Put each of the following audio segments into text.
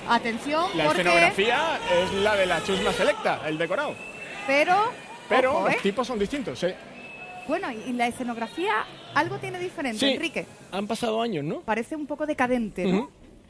Atención, La porque... escenografía es la de la chusma selecta, el decorado. Pero ojo, los tipos son distintos, sí. Bueno, y la escenografía algo tiene diferente, Sí, Enrique. han pasado años, ¿no? Parece un poco decadente, ¿no?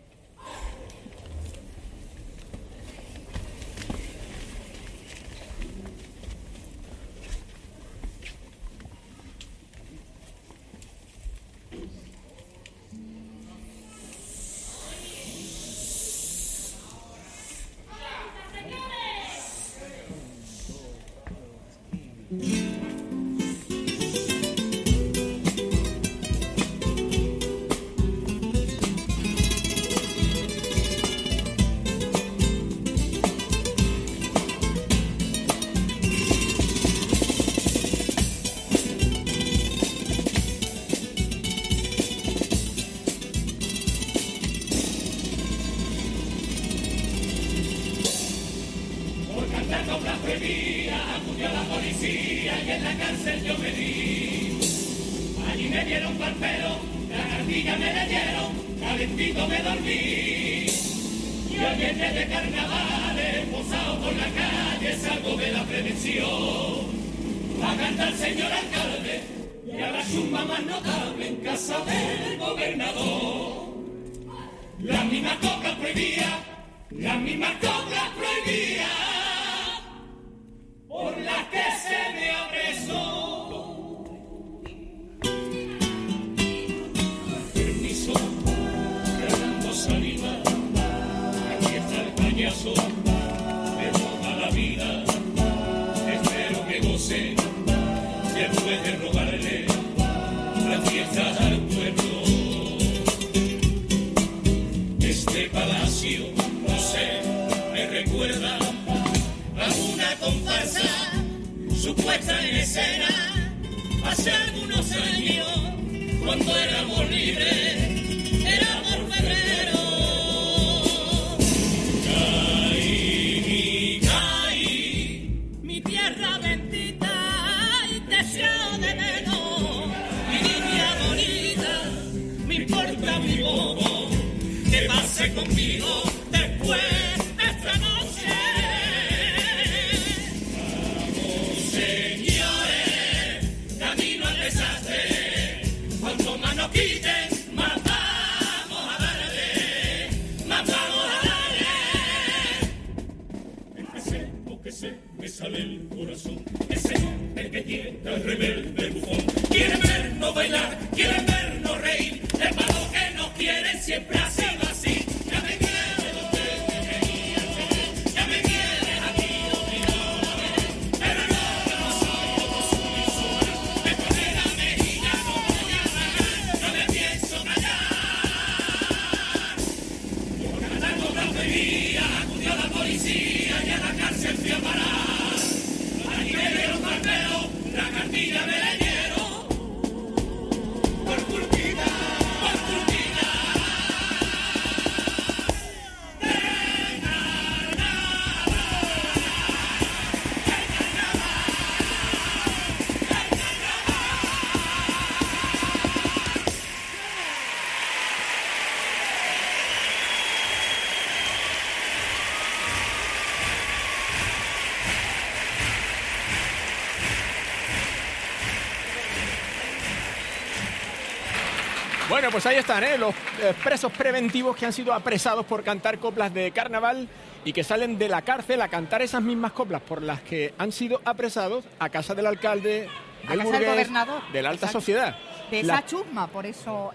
Bueno, pues ahí están, los presos preventivos que han sido apresados por cantar coplas de carnaval y que salen de la cárcel a cantar esas mismas coplas por las que han sido apresados a casa del alcalde, del burgués, del gobernador, de la alta sociedad. De esa chusma, por eso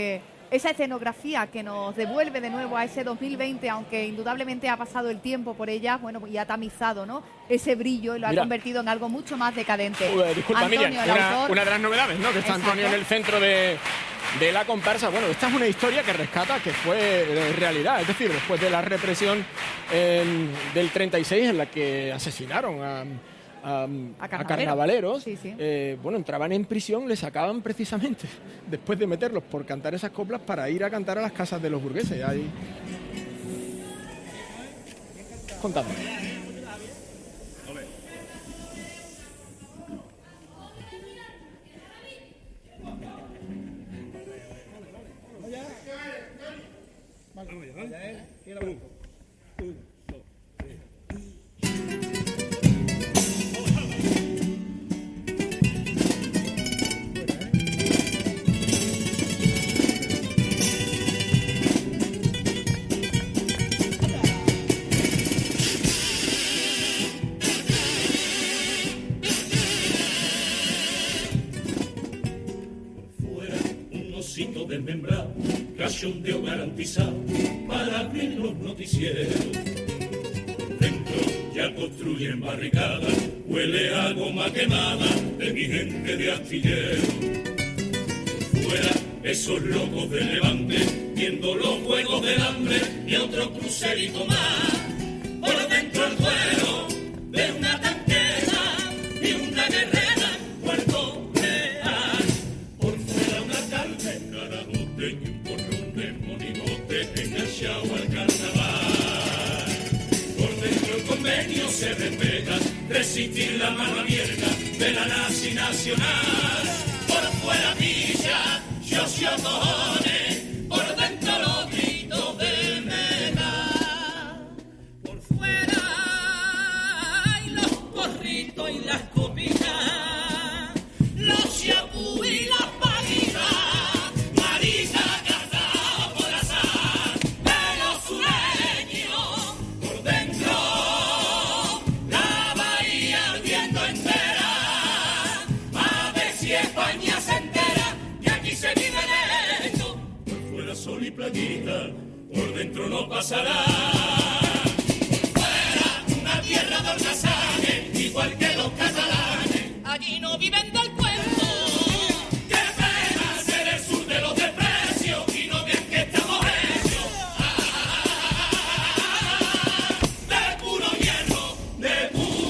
esa escenografía que nos devuelve de nuevo a ese 2020, aunque indudablemente ha pasado el tiempo por ella, bueno, y ha tamizado, ¿no?, ese brillo y lo ha convertido en algo mucho más decadente. Disculpa, Miriam, una de las novedades, ¿no?, que está Antonio en el centro de la comparsa. Bueno, esta es una historia que rescata que fue realidad, es decir, después de la represión del 36 en la que asesinaron a carnavaleros, sí. Bueno, entraban en prisión, les sacaban precisamente después de meterlos por cantar esas coplas para ir a cantar a las casas de los burgueses. Ahí... Contadme. Desmembrado, cachondeo garantizado para abrir los noticieros. Dentro ya construyen barricadas, huele a goma quemada de mi gente de astillero. Fuera esos locos del Levante, viendo los juegos del hambre y otro crucerito más. Por dentro el duelo de una tanquera y una guerrera, Puerto Real. Por fuera una calde, carajote y un porrón de monigote enganchado al carnaval. Por dentro el convenio se respeta, resistir la mano abierta de la nazi nacional. Por fuera pilla, yo cojones, por dentro los gritos de metal. Por fuera hay los porritos y las copitas, los chapú y las palitas, marica cazada por azar de los sureños. Por dentro la bahía ardiendo entera, a ver si España se entera que aquí se vive de esto. Por fuera sol y playita, por dentro no pasará. Por fuera una tierra de holgazanes, igual que los catalanes, allí no viven del cuento. Qué pena ser el sur de los desprecios y no bien que estamos hechos de puro hierro, de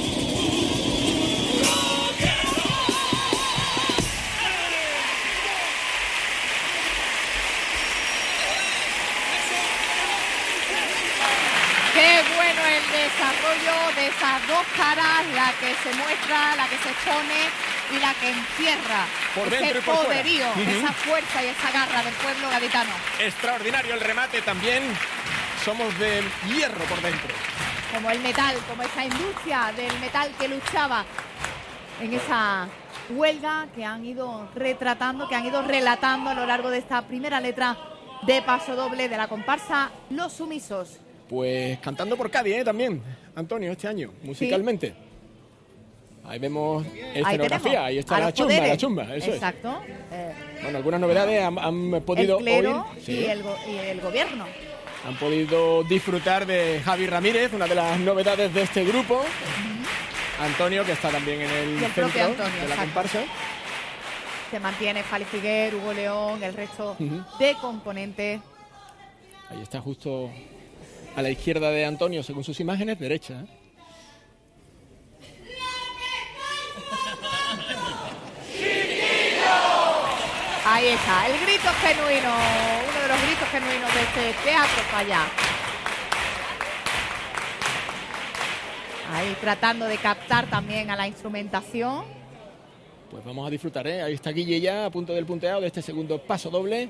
puro hierro. Qué bueno el desarrollo de esas dos caras, la que se muestra, la que se expone y la que encierra. Por dentro ese y por fuera. poderío, esa fuerza y esa garra del pueblo gaditano. Extraordinario el remate también. Somos de hierro por dentro. Como el metal, como esa industria del metal que luchaba en esa huelga que han ido retratando, que han ido relatando a lo largo de esta primera letra de Paso Doble de la comparsa Los Sumisos. Pues cantando por Cádiz, también, Antonio, este año, musicalmente. Ahí vemos escenografía, ahí está la chumba, eso exacto. es. Bueno, algunas novedades han podido el clero oír. Sí. y el gobierno. Han podido disfrutar de Javi Ramírez, una de las novedades de este grupo. Antonio, que está también en el centro Antonio, de la exacto. comparsa. Se mantiene Fali Figuer, Hugo León, el resto de componentes. Ahí está justo a la izquierda de Antonio, según sus imágenes, derecha. Ahí está, el grito genuino, uno de los gritos genuinos de este teatro Falla. Ahí tratando de captar también a la instrumentación. Pues vamos a disfrutar, ¿eh? Ahí está Guille ya a punto del punteado de este segundo paso doble.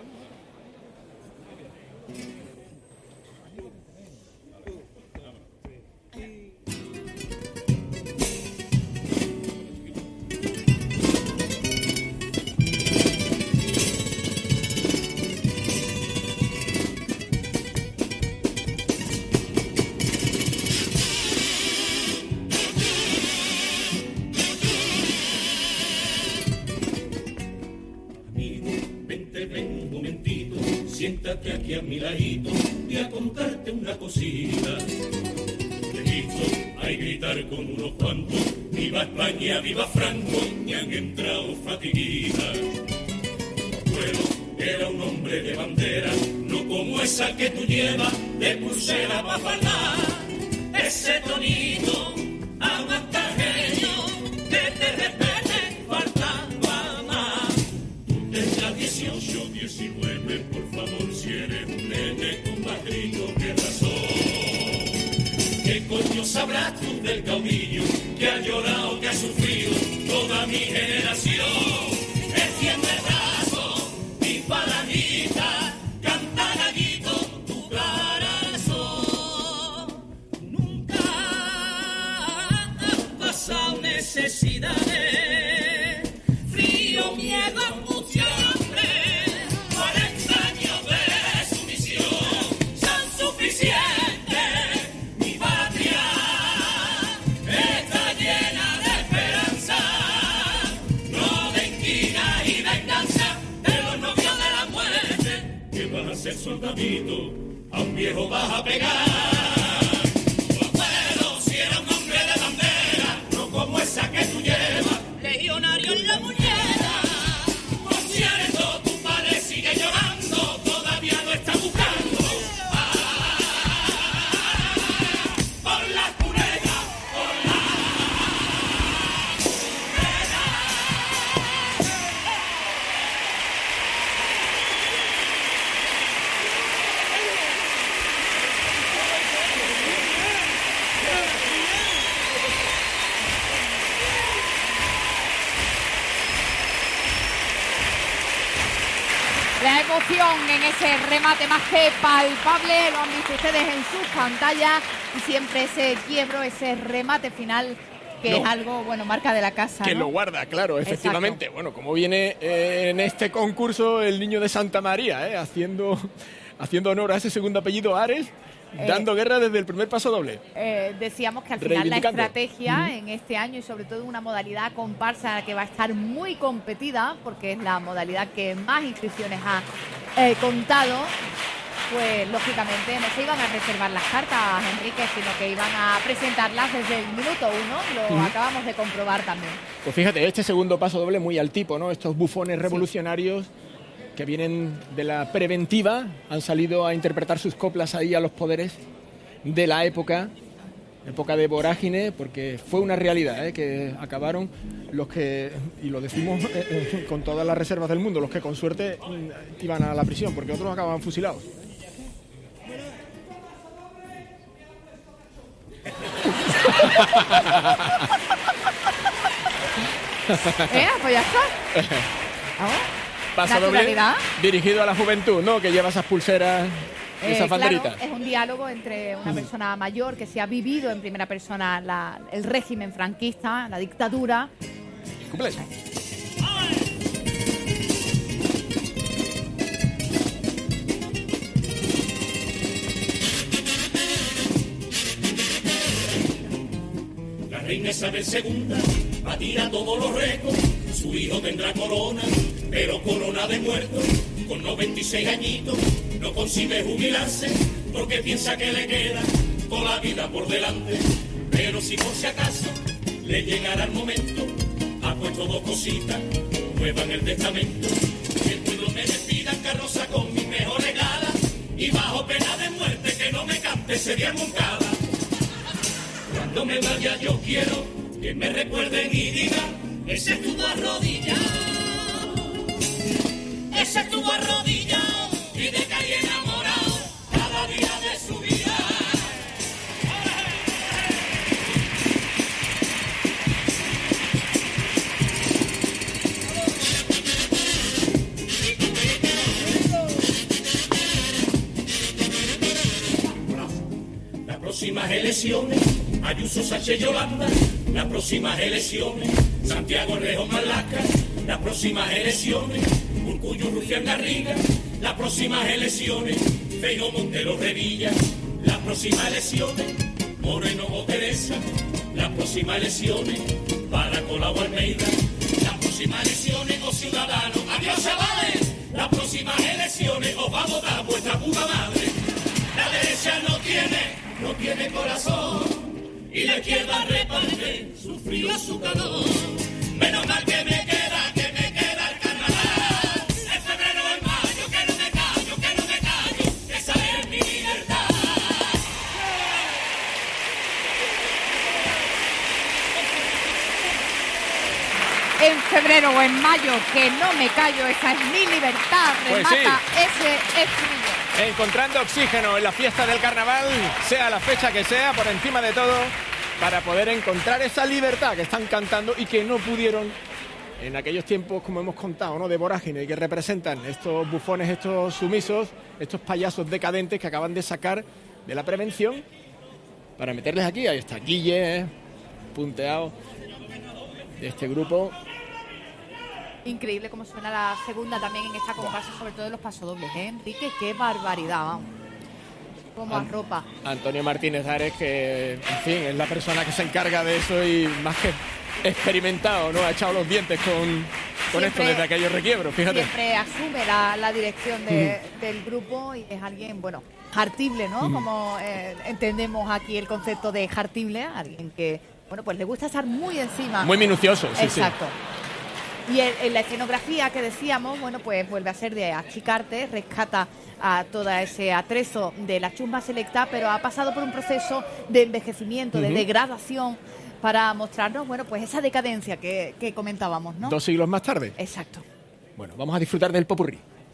Siéntate aquí a mi ladito y a contarte una cosita. He visto a gritar con unos cuantos, viva España, viva Franco, me han entrado fatiguitas. Bueno, era un hombre de bandera, no como esa que tú llevas, de pulsera pa' faldar. Ese tonito aguantajeño que te respete, faltaba más. Tú tendrás 18, 19, por favor, si eres un nene con más grito que razón. ¿Qué coño sabrás tú del caudillo que ha llorado, que ha sufrido toda mi generación? Extiende el brazo, mi falangita, canta gallito tu corazón. poquito, a un viejo vas a pegar. Tu abuelo, si era un hombre de bandera, no como esa que tú llevas, legionario en la muñeca. Por cierto, tu padre sigue llorando, todavía lo está buscando. Por la cuneta, por la La emoción en ese remate más que palpable, lo han visto ustedes en sus pantallas, y siempre ese quiebro, ese remate final, que es algo, bueno, marca de la casa, que ¿no? lo guarda, claro, efectivamente. Exacto. Bueno, como viene en este concurso el niño de Santa María, haciendo honor a ese segundo apellido, Ares, dando guerra desde el primer paso doble. Decíamos que al final la Reivindicando. estrategia en este año, y sobre todo una modalidad comparsa que va a estar muy competida, porque es la modalidad que más inscripciones ha contado, pues lógicamente no se iban a reservar las cartas, Enrique, sino que iban a presentarlas desde el minuto 1, lo acabamos de comprobar también. Pues fíjate, este segundo paso doble muy al tipo, ¿no? Estos bufones revolucionarios que vienen de la preventiva, han salido a interpretar sus coplas ahí a los poderes de la época de vorágine, porque fue una realidad, que acabaron los que, y lo decimos con todas las reservas del mundo, los que con suerte iban a la prisión, porque otros acababan fusilados. Pues ya está. Vamos. Paso doble Naturalidad. dirigido a la juventud, ¿no? Que lleva esas pulseras, esas banderitas. Claro, es un diálogo entre una persona mayor que se ha vivido en primera persona el régimen franquista, la dictadura. Cúmplese. La reina Isabel II batirá todos los récords, su hijo tendrá corona, pero corona de muerto, con 96 añitos, no consigue jubilarse, porque piensa que le queda toda la vida por delante, pero si por si acaso le llegara el momento, ha puesto dos cositas nuevas en el testamento, que el pueblo me despida en carroza con mis mejores galas, y bajo pena de muerte que no me cante sería Moncada. Cuando me vaya yo quiero que me recuerden y digan, ese estuvo arrodillado, ese estuvo arrodillado y de calle enamorado cada día de su vida. Las próximas elecciones, Ayuso, Sánchez, Yolanda, las próximas elecciones, Santiago, Rejón, Malaca, las próximas elecciones, Urcullu, Rufián, Garriga, las próximas elecciones, Feijóo, Montero, Revilla, las próximas elecciones, Moreno o Teresa, las próximas elecciones, para Colau o Almeida, las próximas elecciones, o Ciudadanos, adiós chavales, las próximas elecciones, os va a votar vuestra puta madre. La derecha no tiene corazón, y la izquierda reparte su frío, su calor. Menos mal que me queda el carnaval. En febrero, en mayo, que no me callo, esa es mi libertad. En febrero o en mayo, que no me callo, esa es mi libertad, Pues remata ese estribillo. Encontrando oxígeno en la fiesta del carnaval, sea la fecha que sea, por encima de todo, para poder encontrar esa libertad que están cantando y que no pudieron en aquellos tiempos, como hemos contado, ¿no? De vorágine, que representan estos bufones, estos sumisos, estos payasos decadentes que acaban de sacar de la prevención para meterles aquí. Ahí está Guille, punteado de este grupo. Increíble cómo suena la segunda también en esta comparsa, sobre todo en los pasodobles, ¿eh, Enrique? ¡Qué barbaridad! Vamos. Como arropa. Antonio Martínez Ares, que, en fin, es la persona que se encarga de eso y más que experimentado, ¿no? Ha echado los dientes con esto desde aquellos requiebros, fíjate. Siempre asume la dirección del grupo y es alguien, bueno, jartible, ¿no? Como entendemos aquí el concepto de jartible, alguien que, bueno, pues le gusta estar muy encima. Muy minucioso, sí. Exacto. Y en la escenografía que decíamos, bueno, pues vuelve a ser de achicarte, rescata a todo ese atrezo de la chusma selecta, pero ha pasado por un proceso de envejecimiento, de degradación, para mostrarnos, bueno, pues esa decadencia que comentábamos, ¿no? 2 siglos más tarde. Exacto. Bueno, vamos a disfrutar del popurrí.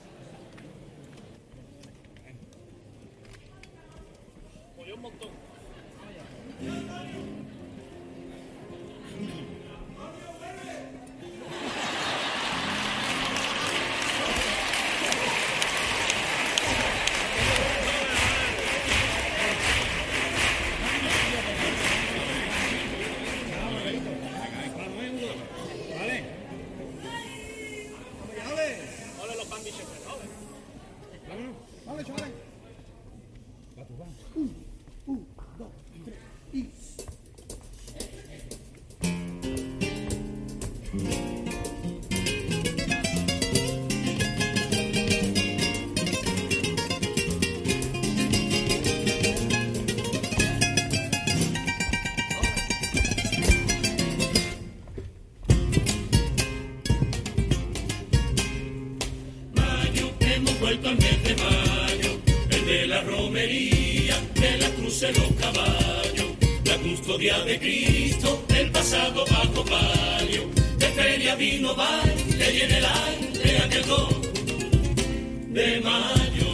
Vuelto al mes de mayo, el de la romería, de la cruz en los caballos, la custodia de Cristo, el pasado bajo palio, de feria vino baile y en el aire aquel don de mayo,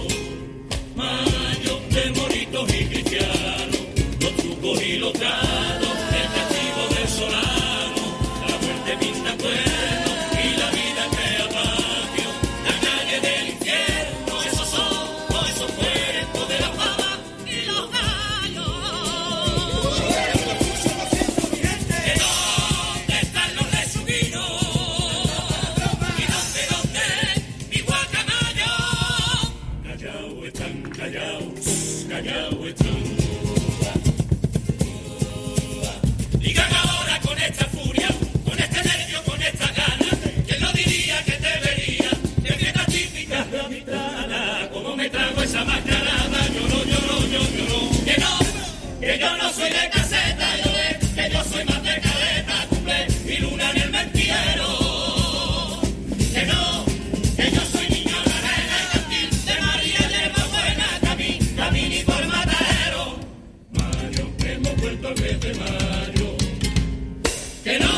de moritos y cristianos, los trucos y los tratos, el castigo del solano, la muerte pinta cuernos y la vida crea patio, la calle del infierno, esos son, esos cuerpos de la fama y los gallos. ¿De dónde están los resuminos? ¿Y dónde, mi guacamayo? Callao están, callao están. Digan ahora con esta furia, con este nervio, con esta gana, ¿quién lo diría que te vería? De fiestas típicas gaditanas, como me trago esa mascarada, lloro, que yo no soy de caseta, que yo soy más de caleta, cumple mi luna en el mentiero, que yo soy niño de la arena y cantil de María Yerba Buena, camini por el matadero, Mario, hemos vuelto al mes de Mario, que no.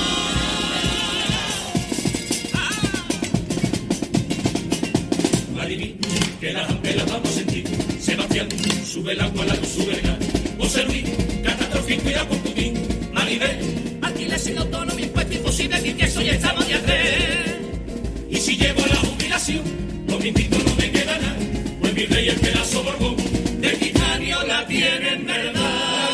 Mariví, que las ampelas vamos a sentir. Sebastián, sube el agua, la luz sube el gas. José Luis, catastrófico, cuidado con Putin. Maribel, aquí le he sido autónomo, impuesto imposible, decir que soy estamos de atrás. Y si llevo la jubilación, con mi invito no me queda nada. Pues mi rey el pedazo Borbón, de titanio la tiene en verdad.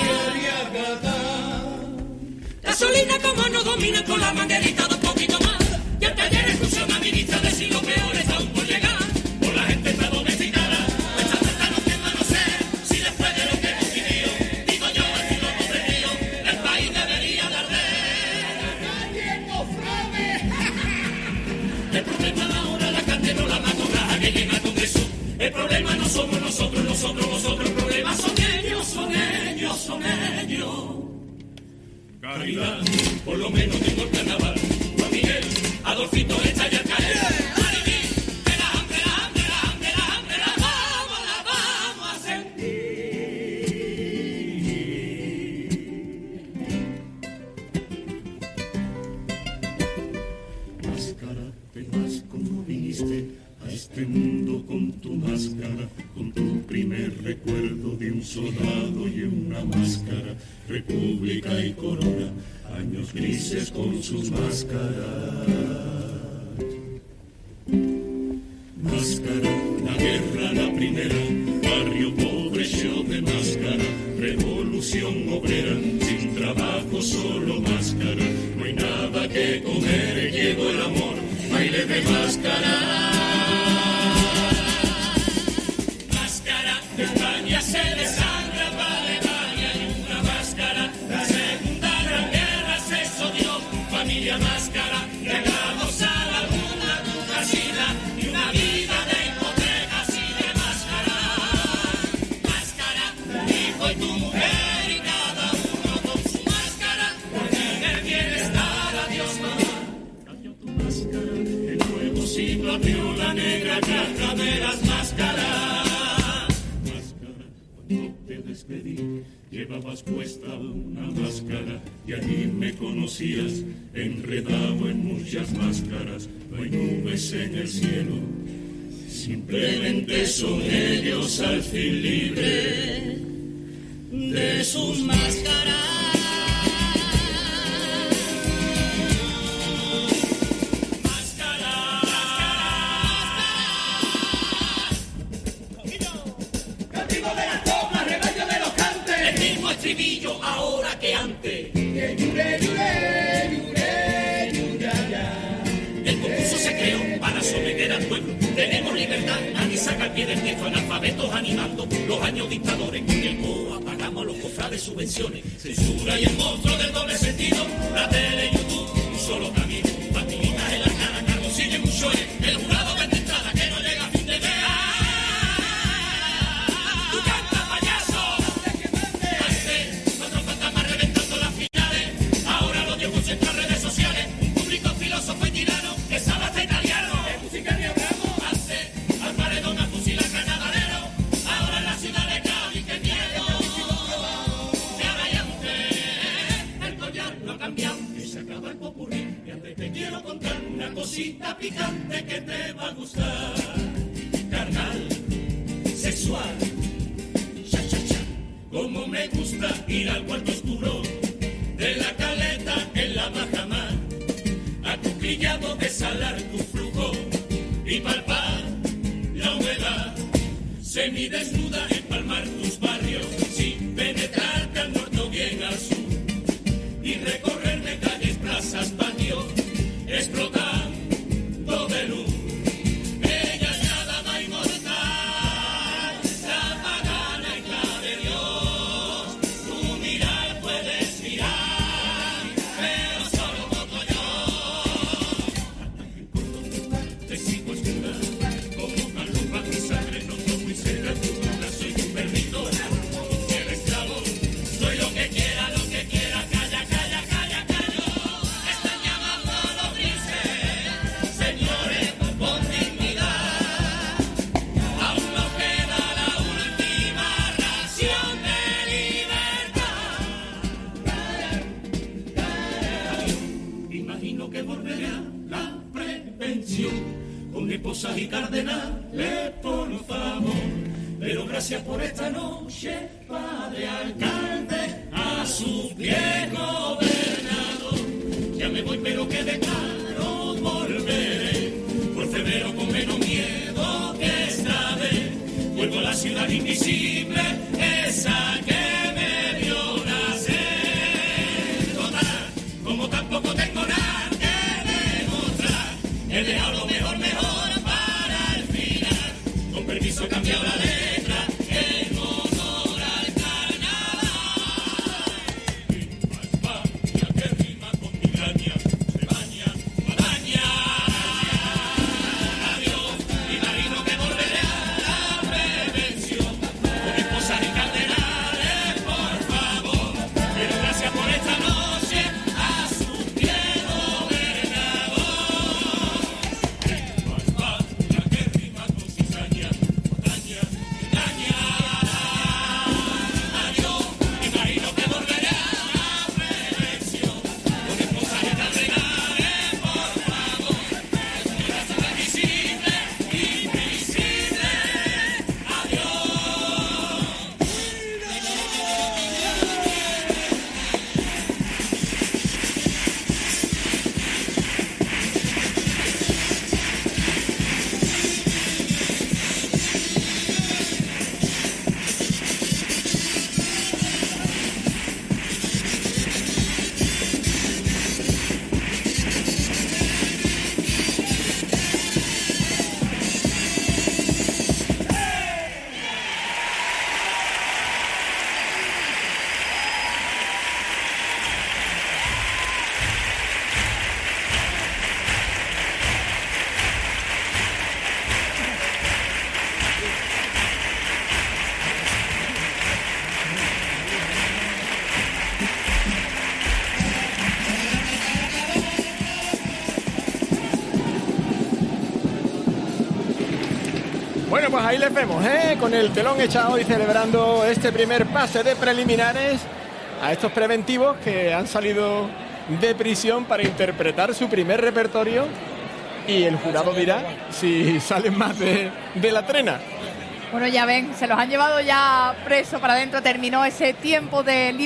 Gasolina como no domina con la manguerita dos poquito más. Y hasta ayer exclusión administra de si lo peor está aún por llegar. Por la gente está domesticada. Esta puerta no tienda, no sé si después de lo que hemos vivido, digo yo, así lo hemos venido, el país debería de arder. El problema ahora la carne no la matorraja que llena el Congreso. El problema no somos nosotros, vosotros. El problema son ellos. Caridad, por lo menos tengo el carnaval. Juan Miguel, Adolfito, está ya al caer. Mariví, que la hambre la vamos a sentir. Máscara, te vas como viniste a este mundo con tu máscara, con tu primer recuerdo de un soldado y una máscara, república y corona, años grises con sus máscaras. Máscara, la guerra, la primera, barrio pobre, show de máscara, revolución obrera, sin trabajo, solo máscara, no hay nada que comer, llegó el amor, baile de máscara. España se desangra, vale, hay una máscara. La Segunda Gran Guerra se dio, familia máscara, regamos cuando te despedí, llevabas puesta una máscara y allí me conocías, enredado en muchas máscaras. No hay nubes en el cielo, simplemente son ellos al fin libres de sus máscaras. Ahora que antes. El concurso se creó para someter al pueblo. Tenemos libertad, nadie saca el pie del techo. Analfabetos animando los años dictadores. En el COA pagamos a los cofrades subvenciones. Censura y el monstruo del doble sentido. La tele, YouTube, solo también. Facilitas en la cara, cargocillo y mucho es. El jurado vende entrada que no llega a fin de mes. En las redes sociales, un público filósofo y tirano que sabe hasta italiano. De música ni hablamos. Hace al paredón a fusilar granadalero. Ahora en la ciudad de Cádiz, qué miedo. De ahora y antes, el collar no ha cambiado. Que se acaba el popurrí. Y antes te quiero contar una cosita picante que te va a gustar. Carnal, sexual, cha cha cha. Como me gusta ir al cuarto oscuro de la caleta en la bajamar, acuclillado de salar tu flujo y palpar la humedad, semidesnuda empalmar tus barrios, sin penetrarte al norte o bien al sur, y recorrerme calles, plazas, patios, explotando de luz. Ella es nada más inmortal, la pagana hija de Dios, tu mirar puedes mirar. Con esposas y cardenales, por favor. Pero gracias por esta noche, padre alcalde, a su pie gobernador. Ya me voy, pero que declaro volveré. Por febrero con menos miedo que esta vez. Vuelvo a la ciudad invisible, esa que me vio nacer. Total, como tampoco tengo nada que demostrar, he dejado lo mejor para el final. Con permiso he cambiado la letra en honor al carnaval. España que rima con migraña, se baña, maraña. Adiós, imagino que volveré a la prevención. Con mi esposa ahí les vemos, con el telón echado y celebrando este primer pase de preliminares a estos preventivos que han salido de prisión para interpretar su primer repertorio, y el jurado dirá si salen más de la trena. Bueno, ya ven, se los han llevado ya preso para adentro. Terminó ese tiempo de